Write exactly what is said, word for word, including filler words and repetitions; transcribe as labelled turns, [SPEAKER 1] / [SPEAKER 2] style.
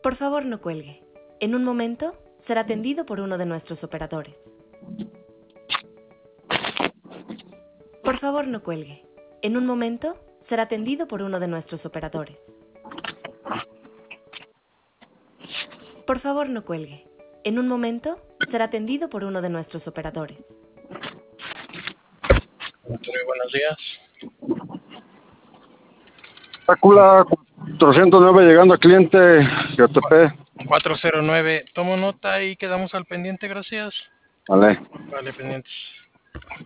[SPEAKER 1] Por favor, no cuelgue. En un momento, será atendido por uno de nuestros operadores. Por favor, no cuelgue. En un momento, será atendido por uno de nuestros operadores. Por favor, no cuelgue. En un momento, será atendido por uno de nuestros operadores.
[SPEAKER 2] Buenos días.
[SPEAKER 3] Drácula cuatrocientos nueve llegando a cliente G T P.
[SPEAKER 2] cuatro cero nueve, tomo nota y quedamos al pendiente, gracias.
[SPEAKER 3] Vale.
[SPEAKER 2] Vale, pendientes.